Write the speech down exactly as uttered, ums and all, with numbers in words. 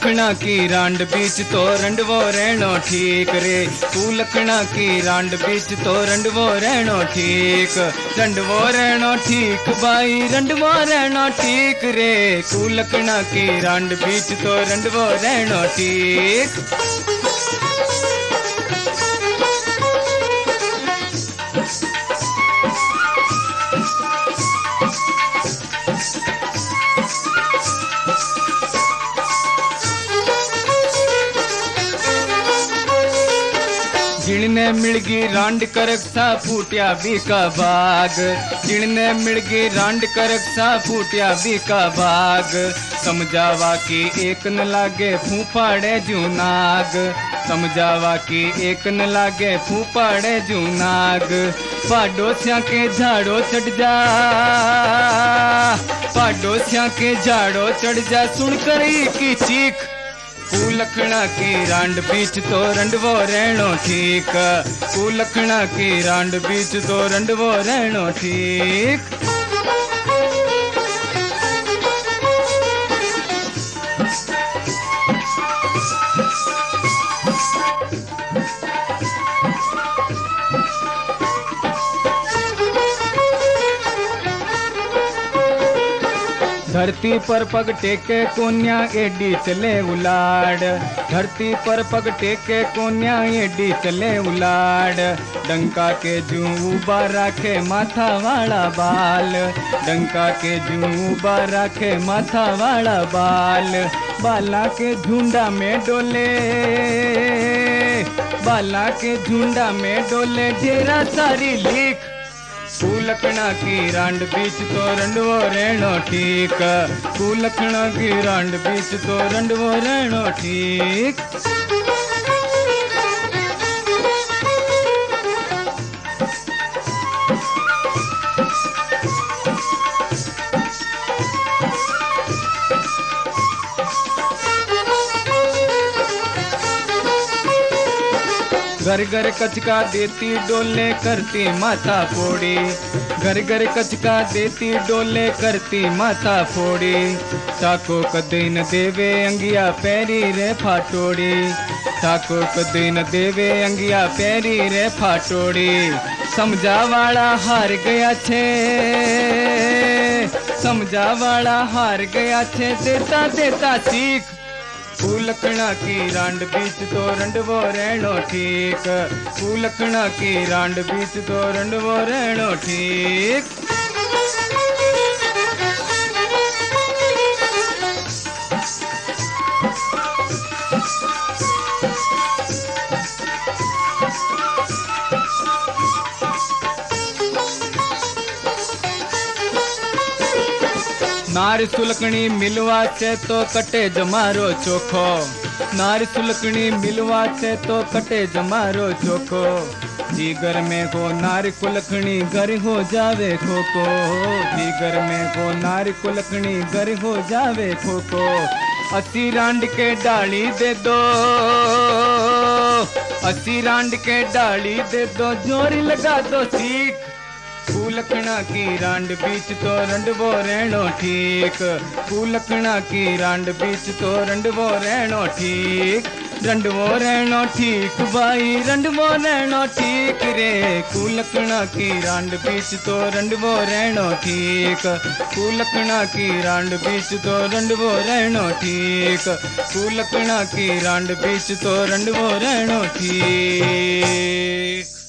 लखना की रांड बीच तो रंडवो रहनो ठीक रे। तू लखना की रांड बीच तो रंडवो रहनो ठीक। रंडवो रहनो ठीक भाई रंडवो रहनो ठीक रे। तू लखना की रांड बीच तो रंडवो रहनो ठीक। जिणने मिलगी रांड करक सा फूटिया बीका बाग। जिणने मिलगी रांड करक सा फूटिया बीका बाग। समझावा की एक न लागे फूफाड़े जूनाग। समझावा की एक न लागे फूफाड़े जूनाग। पाडोसिया के झाड़ो चढ़ जा पाडोसिया के झाड़ो चढ़ जा सुन कर की चीख। कू लखना की रांड बीच तो रंडवो रहनो ठीक। कू लखना की रांड बीच तो रंडवो रहनो ठीक। धरती पर पग टेके कोन्या एडी चले उलाड़। धरती पर पग टेके कोन्या एडी चले उलाड़। डंका के जू उबा राखे माथा वाला बाल। डंका के जू उबा राखे माथा वाला बाल। बाला के झुंडा में डोले बाला के झुंडा में डोले ढेरा सारी लीक। कू लखना की रांड बीच तो रंडवो रहनो ठीक। कू लखना की रांड बीच तो रंडवो रहनो ठीक। घर घर कचका देती डोले करती माथा फोड़ी। घर घर कचका देती डोले करती माथा फोड़ी। ठाको कदे न देवे अंगिया पैरी रे फाटोड़ी। ठाको कदे न देवे अंगिया पैरी रे फाटोड़ी। समझा वाला हार गया छे समझा वाला हार गया छे देता देता सीख। कू लखना की रांड बीच तो रंडवो रहनो ठीक। कू लखना की रांड बीच तो रंडवो रहनो ठीक। नारी सुलकनी मिलवा से तो कटे जमारो चोखो। नारी सुलकनी मिलवा से तो कटे जमारो चोखो। जीगर में को नारी कुलकनी घर हो जावे खोको। जीगर में को नारी कुलकनी घर हो जावे खोको। अस्सी रांड के डाली दे दो अस्सी रांड के डाली दे दो जोरी लगा दो सीख। कू लखना की रांड बीच तो रंडवो रहनो ठीक। कू लखना की रांड बीच तो रंडवो रहनो ठीक। रंडवो रहनो ठीक भाई रंडवो रहनो ठीक रे। कू लखना की रांड बीच तो रंडवो रहनो ठीक। कू लखना की रांड बीच तो रंडवो रहनो ठीक। कू लखना की रांड बीच तो रंडवो रहनो ठीक।